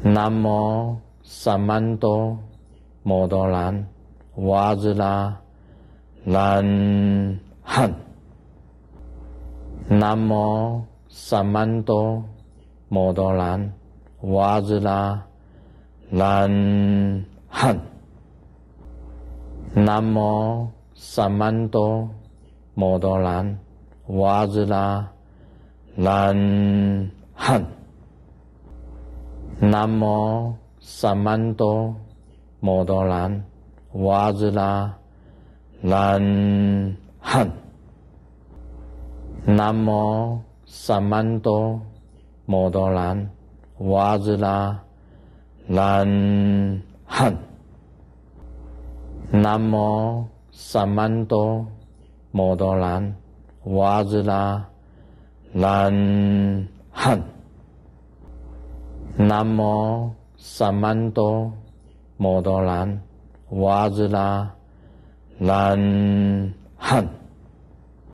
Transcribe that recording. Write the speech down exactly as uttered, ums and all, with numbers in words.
南无萨曼多摩多兰瓦兹拉兰汉。南无萨曼多摩多兰瓦兹拉兰汉。南无萨曼多摩多兰瓦兹拉兰汉。南无萨曼多摩多兰瓦兹拉兰汉。南无萨曼多摩多兰瓦兹拉兰汉。南无萨曼多摩多兰瓦兹拉兰汉。南无萨曼多摩多兰瓦兹拉兰汉。